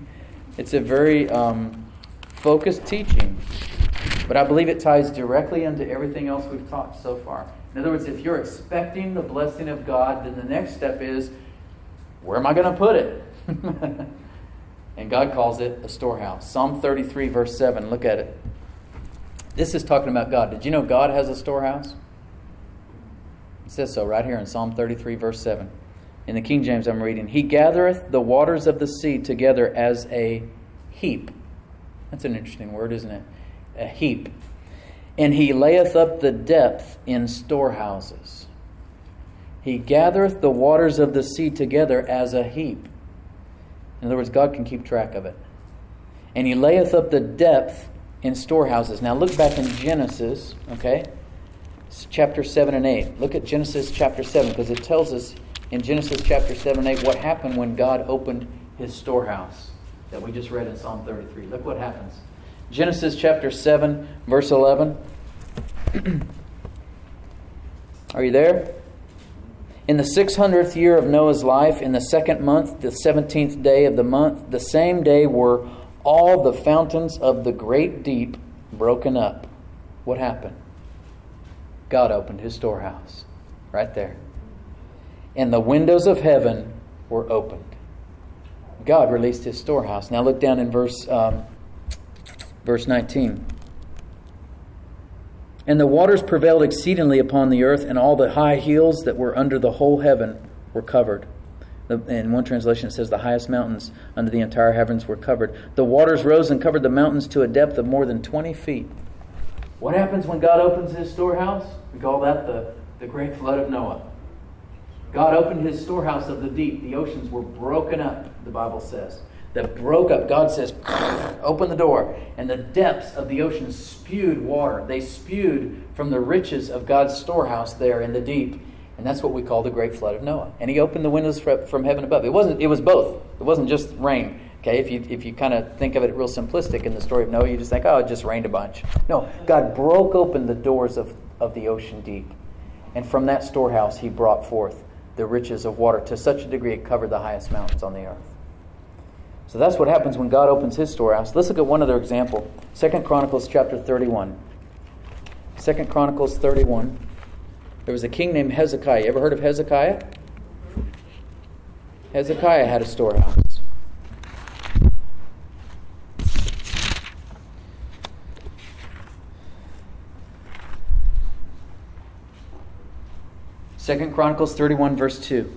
focused teaching. But I believe it ties directly into everything else we've taught so far. In other words, if you're expecting the blessing of God, then the next step is, where am I going to put it? And God calls it a storehouse. Psalm 33, verse 7. Look at it. This is talking about God. Did you know God has a storehouse? It says so right here in Psalm 33, verse 7. In the King James I'm reading, "He gathereth the waters of the sea together as a heap." That's an interesting word, isn't it? A heap. "And he layeth up the depth in storehouses." He gathereth the waters of the sea together as a heap. In other words, God can keep track of it. And He layeth up the depth in storehouses. Now look back in Genesis, okay? It's chapter 7 and 8. Look at Genesis chapter 7, because it tells us in Genesis chapter 7 and 8 what happened when God opened His storehouse that we just read in Psalm 33. Look what happens. Genesis chapter 7, verse 11. Are you there? In the 600th year of Noah's life, in the 2nd month, the 17th day of the month, the same day were all the fountains of the great deep broken up. What happened? God opened His storehouse. Right there. And the windows of heaven were opened. God released His storehouse. Now look down in verse 19. And the waters prevailed exceedingly upon the earth, and all the high hills that were under the whole heaven were covered. In one translation it says the highest mountains under the entire heavens were covered. The waters rose and covered the mountains to a depth of more than 20 feet. What happens when God opens His storehouse? We call that the great flood of Noah. God opened His storehouse of the deep. The oceans were broken up, the Bible says. That broke up. God says, open the door. And the depths of the ocean spewed water. They spewed from the riches of God's storehouse there in the deep. And that's what we call the great flood of Noah. And He opened the windows from heaven above. It was both. It wasn't just rain. Okay, if you kind of think of it real simplistic in the story of Noah, you just think, oh, it just rained a bunch. No, God broke open the doors of the ocean deep. And from that storehouse He brought forth the riches of water to such a degree it covered the highest mountains on the earth. So that's what happens when God opens His storehouse. Let's look at one other example. 2 Chronicles chapter 31. 2 Chronicles 31. There was a king named Hezekiah. You ever heard of Hezekiah? Hezekiah had a storehouse. Second Chronicles 31, verse 2.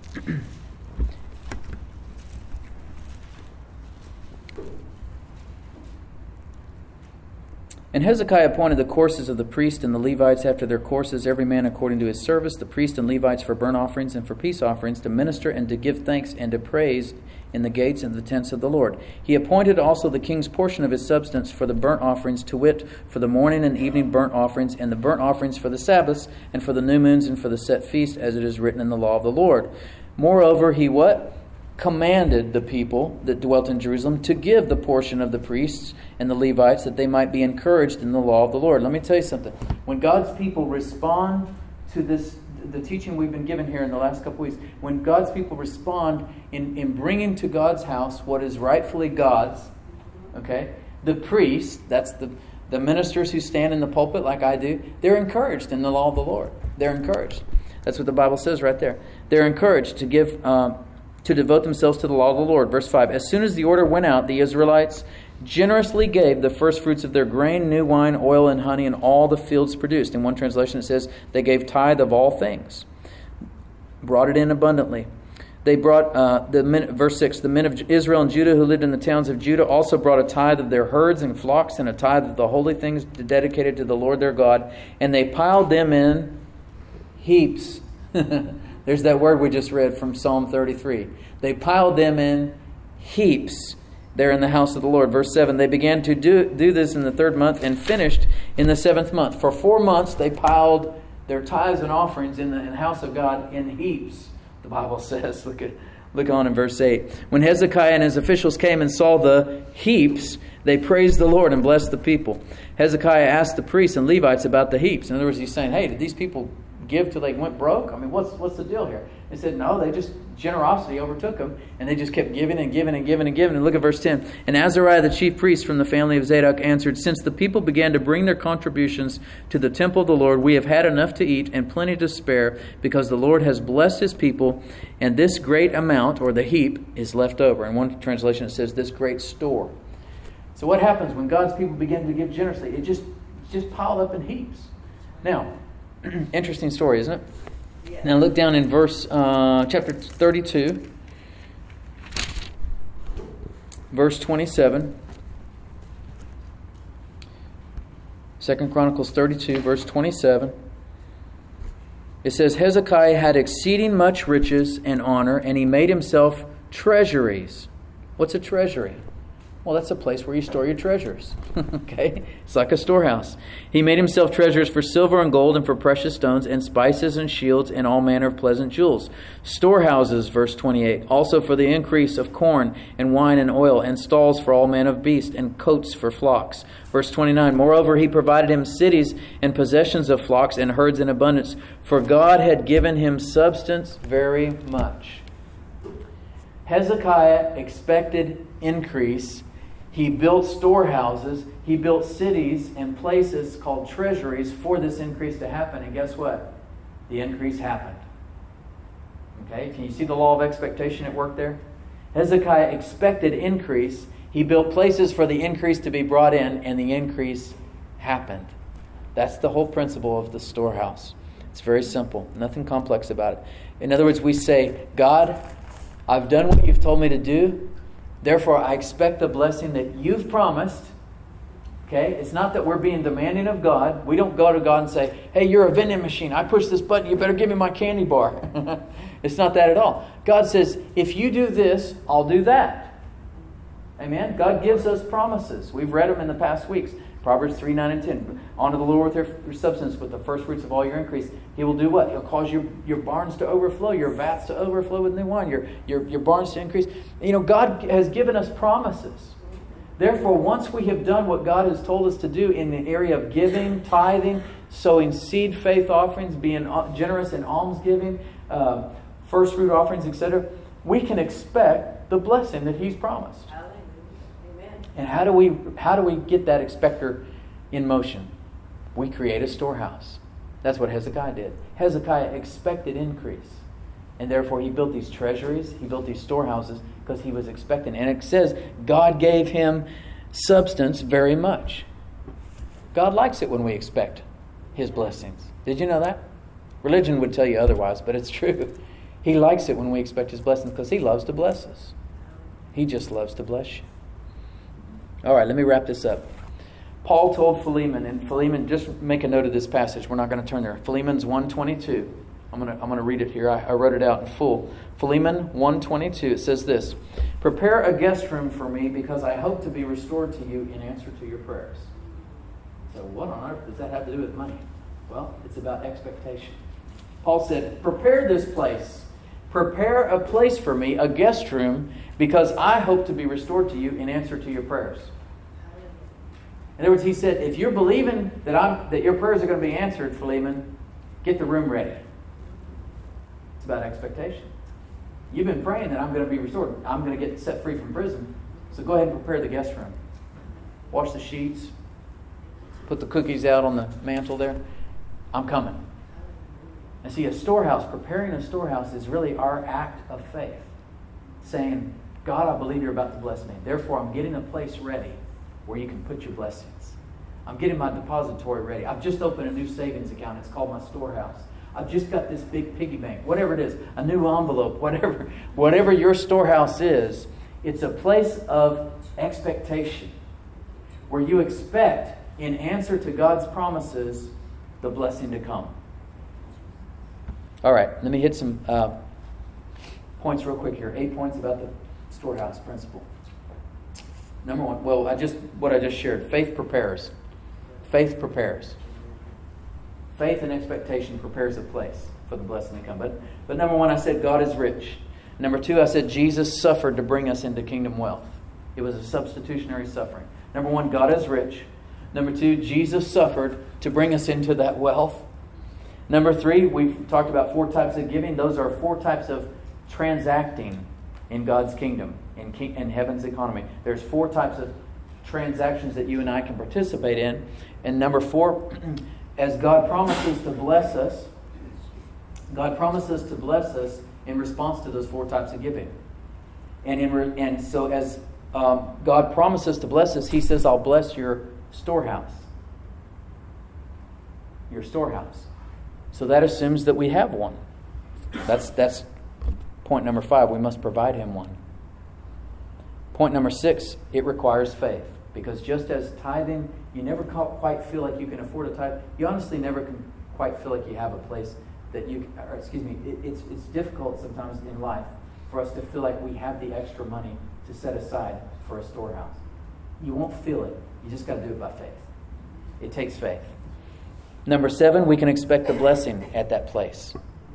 And Hezekiah appointed the courses of the priests and the Levites after their courses, every man according to his service, the priests and Levites for burnt offerings and for peace offerings, to minister and to give thanks and to praise in the gates and the tents of the Lord. He appointed also the king's portion of his substance for the burnt offerings, to wit, for the morning and evening burnt offerings, and the burnt offerings for the Sabbaths, and for the new moons, and for the set feast, as it is written in the law of the Lord. Moreover, he what? Commanded the people that dwelt in Jerusalem to give the portion of the priests and the Levites, that they might be encouraged in the law of the Lord. Let me tell you something. When God's people respond to this, the teaching we've been given here in the last couple weeks, when God's people respond in bringing to God's house what is rightfully God's, okay, the priests, that's the ministers who stand in the pulpit like I do, they're encouraged in the law of the Lord. They're encouraged. That's what the Bible says right there. They're encouraged to give, to devote themselves to the law of the Lord. Verse 5, as soon as the order went out, the Israelites generously gave the first fruits of their grain, new wine, oil, and honey, and all the fields produced. In one translation it says they gave tithe of all things. Brought it in abundantly. They brought, verse 6, the men of Israel and Judah who lived in the towns of Judah also brought a tithe of their herds and flocks and a tithe of the holy things dedicated to the Lord their God. And they piled them in heaps. There's that word we just read from Psalm 33. They piled them in heaps there in the house of the Lord. Verse 7, they began to do this in the 3rd month and finished in the 7th month. For 4 months they piled their tithes and offerings in the house of God in heaps, the Bible says. Look on in verse 8. When Hezekiah and his officials came and saw the heaps, they praised the Lord and blessed the people. Hezekiah asked the priests and Levites about the heaps. In other words, he's saying, hey, did these people give till they went broke? I mean, what's the deal here? They said, no, they just, generosity overtook them, and they just kept giving and giving and giving and giving. And look at verse 10. And Azariah, the chief priest from the family of Zadok, answered, since the people began to bring their contributions to the temple of the Lord, we have had enough to eat and plenty to spare, because the Lord has blessed His people, and this great amount, or the heap, is left over. In one translation it says, this great store. So what happens when God's people begin to give generously? It just piled up in heaps. Now, interesting story, isn't it? Yeah. Now look down in verse chapter 32, verse 27. 2 Chronicles 32, verse 27. It says, Hezekiah had exceeding much riches and honor, and he made himself treasuries. What's a treasury? Well, that's a place where you store your treasures. Okay? It's like a storehouse. He made himself treasures for silver and gold and for precious stones and spices and shields and all manner of pleasant jewels. Storehouses, verse 28, also for the increase of corn and wine and oil, and stalls for all manner of beasts and coats for flocks. Verse 29, moreover, he provided him cities and possessions of flocks and herds in abundance, for God had given him substance very much. Hezekiah expected increase. He built storehouses. He built cities and places called treasuries for this increase to happen. And guess what? The increase happened. Okay, can you see the law of expectation at work there? Hezekiah expected increase. He built places for the increase to be brought in, and the increase happened. That's the whole principle of the storehouse. It's very simple. Nothing complex about it. In other words, we say, God, I've done what you've told me to do. Therefore, I expect the blessing that you've promised. Okay? It's not that we're being demanding of God. We don't go to God and say, hey, you're a vending machine. I push this button. You better give me my candy bar. It's not that at all. God says, if you do this, I'll do that. Amen? God gives us promises. We've read them in the past weeks. Proverbs 3, 9, and 10. Honor the Lord with your substance, with the first fruits of all your increase. He will do what? He'll cause your barns to overflow, your vats to overflow with new wine, your barns to increase. You know, God has given us promises. Therefore, once we have done what God has told us to do in the area of giving, tithing, sowing seed faith offerings, being generous in almsgiving, first fruit offerings, etc., we can expect the blessing that He's promised. And how do we get that expector in motion? We create a storehouse. That's what Hezekiah did. Hezekiah expected increase. And therefore he built these treasuries, he built these storehouses because he was expecting. And it says God gave him substance very much. God likes it when we expect His blessings. Did you know that? Religion would tell you otherwise, but it's true. He likes it when we expect His blessings because He loves to bless us. He just loves to bless you. All right, let me wrap this up. Paul told Philemon, and Philemon, just make a note of this passage. We're not going to turn there. Philemon's 1:22. I'm going to read it here. I wrote it out in full. Philemon 1:22. It says this: prepare a guest room for me because I hope to be restored to you in answer to your prayers. So what on earth does that have to do with money? Well, it's about expectation. Paul said, prepare this place. Prepare a place for me, a guest room, because I hope to be restored to you in answer to your prayers. In other words, he said, if you're believing that your prayers are going to be answered, Philemon, get the room ready. It's about expectation. You've been praying that I'm going to be restored. I'm going to get set free from prison. So go ahead and prepare the guest room. Wash the sheets. Put the cookies out on the mantle there. I'm coming. And see, preparing a storehouse is really our act of faith. Saying, God, I believe you're about to bless me. Therefore, I'm getting a place ready where you can put your blessings. I'm getting my depository ready. I've just opened a new savings account. It's called my storehouse. I've just got this big piggy bank. Whatever it is, a new envelope, whatever your storehouse is, it's a place of expectation where you expect, in answer to God's promises, the blessing to come. All right, let me hit some points real quick here. 8 points about the storehouse principle. Number one, what I just shared. Faith prepares. Faith prepares. Faith and expectation prepares a place for the blessing to come. But number one, I said God is rich. Number two, I said Jesus suffered to bring us into kingdom wealth. It was a substitutionary suffering. Number one, God is rich. Number two, Jesus suffered to bring us into that wealth. Number three, we've talked about 4 types of giving. Those are 4 types of transacting in God's kingdom, in heaven's economy. There's 4 types of transactions that you and I can participate in. And number 4, as God promises to bless us, God promises to bless us in response to those 4 types of giving. And so as God promises to bless us, He says, I'll bless your storehouse. Your storehouse. So that assumes that we have one. That's point number 5. We must provide Him one. Point number 6, it requires faith. Because just as tithing, you never quite feel like you can afford a tithe. You honestly never can quite feel like you have a place it's difficult sometimes in life for us to feel like we have the extra money to set aside for a storehouse. You won't feel it. You just got to do it by faith. It takes faith. Number 7, we can expect the blessing at that place.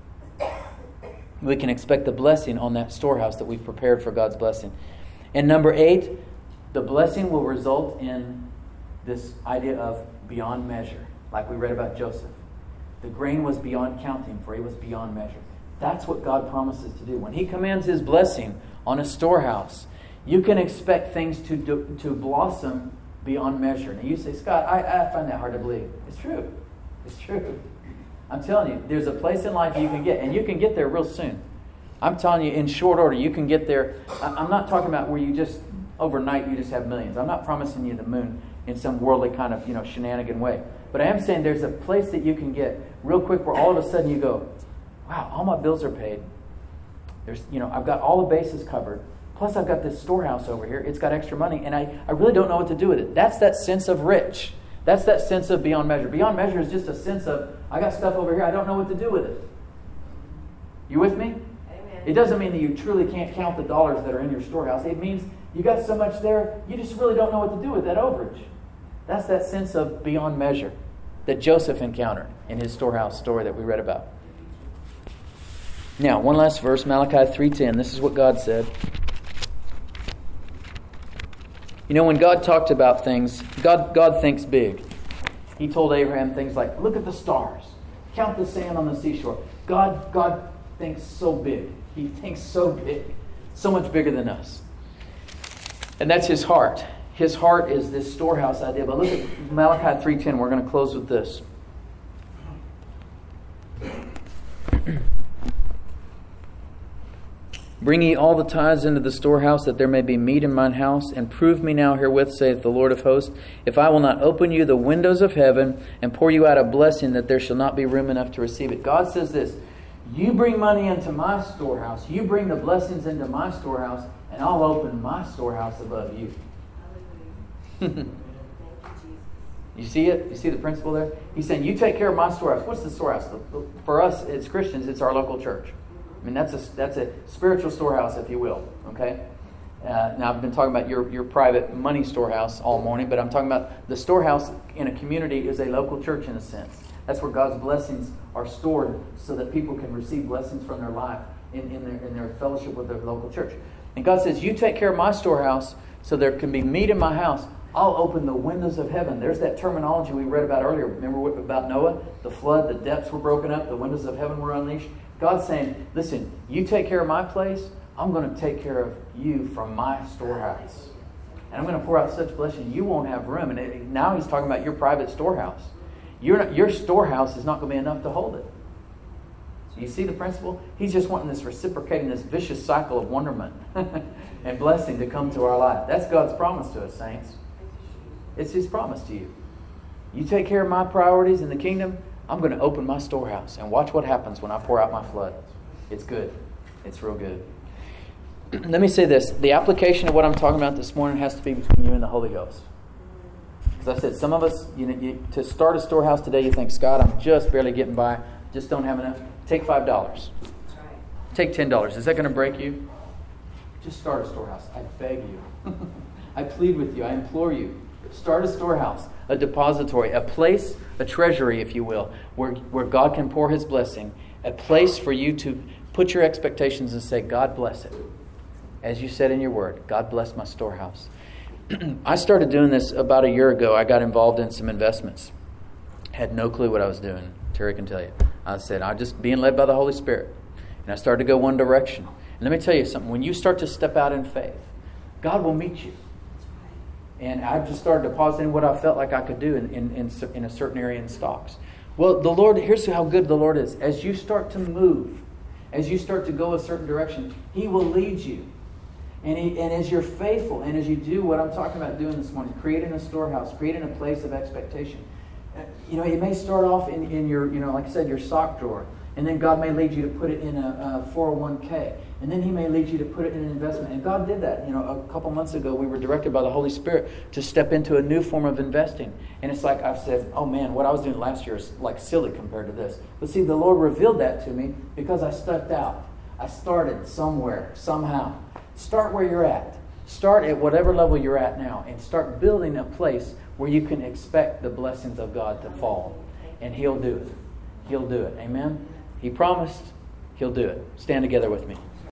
We can expect the blessing on that storehouse that we've prepared for God's blessing. And number 8, the blessing will result in this idea of beyond measure, like we read about Joseph. The grain was beyond counting, for he was beyond measure. That's what God promises to do. When he commands his blessing on a storehouse, you can expect things to blossom beyond measure. Now you say, Scott, I find that hard to believe. It's true. It's true. I'm telling you, there's a place in life you can get, and you can get there real soon. I'm telling you, in short order, you can get there. I'm not talking about where you just, overnight, you just have millions. I'm not promising you the moon in some worldly kind of, shenanigan way. But I am saying there's a place that you can get real quick where all of a sudden you go, wow, all my bills are paid. I've got all the bases covered. Plus I've got this storehouse over here. It's got extra money, and I really don't know what to do with it. That's that sense of rich. That's that sense of beyond measure. Beyond measure is just a sense of, I got stuff over here, I don't know what to do with it. You with me? Amen. It doesn't mean that you truly can't count the dollars that are in your storehouse. It means you got so much there, you just really don't know what to do with that overage. That's that sense of beyond measure that Joseph encountered in his storehouse story that we read about. Now, one last verse, Malachi 3:10. This is what God said. When God talked about things, God thinks big. He told Abraham things like, look at the stars. Count the sand on the seashore. God thinks so big. He thinks so big. So much bigger than us. And that's his heart. His heart is this storehouse idea. But look at Malachi 3:10. We're going to close with this. Bring ye all the tithes into the storehouse, that there may be meat in mine house, and prove me now herewith, saith the Lord of hosts, if I will not open you the windows of heaven, and pour you out a blessing, that there shall not be room enough to receive it. God says this, you bring money into my storehouse, you bring the blessings into my storehouse, and I'll open my storehouse above you. You see it? You see the principle there? He's saying, you take care of my storehouse. What's the storehouse? For us as Christians, it's our local church. I mean, that's a spiritual storehouse, if you will. Okay. Now I've been talking about your private money storehouse all morning, but I'm talking about the storehouse in a community is a local church in a sense. That's where God's blessings are stored, so that people can receive blessings from their life in their fellowship with their local church. And God says, "You take care of my storehouse, so there can be meat in my house. I'll open the windows of heaven." There's that terminology we read about earlier. Remember about Noah? The flood, the depths were broken up, the windows of heaven were unleashed. God's saying, listen, you take care of my place, I'm going to take care of you from my storehouse. And I'm going to pour out such blessing you won't have room. And now he's talking about your private storehouse. Your storehouse is not going to be enough to hold it. So you see the principle? He's just wanting this reciprocating, this vicious cycle of wonderment and blessing to come to our life. That's God's promise to us, saints. It's his promise to you. You take care of my priorities in the kingdom, I'm going to open my storehouse and watch what happens when I pour out my flood. It's good. It's real good. Let me say this. The application of what I'm talking about this morning has to be between you and the Holy Ghost. As I said, some of us, to start a storehouse today, you think, Scott, I'm just barely getting by. Just don't have enough. Take $5. Take $10. Is that going to break you? Just start a storehouse. I beg you. I plead with you. I implore you. Start a storehouse, a depository, a place, a treasury, if you will, where God can pour his blessing, a place for you to put your expectations and say, God bless it. As you said in your word, God bless my storehouse. I started doing this about a year ago. I got involved in some investments. Had no clue what I was doing. Terry can tell you. I said, I'm just being led by the Holy Spirit. And I started to go one direction. And let me tell you something. When you start to step out in faith, God will meet you. And I just started depositing what I felt like I could do in a certain area in stocks. Well, the Lord, here's how good the Lord is. As you start to move, as you start to go a certain direction, he will lead you. And as you're faithful, and as you do what I'm talking about doing this morning, creating a storehouse, creating a place of expectation. It may start off in your, like I said, your sock drawer. And then God may lead you to put it in a 401k. And then He may lead you to put it in an investment. And God did that. A couple months ago, we were directed by the Holy Spirit to step into a new form of investing. And it's like I've said, oh man, what I was doing last year is like silly compared to this. But see, the Lord revealed that to me because I stepped out. I started somewhere, somehow. Start where you're at. Start at whatever level you're at now and start building a place where you can expect the blessings of God to fall. And He'll do it. He'll do it. Amen? He promised. He'll do it. Stand together with me.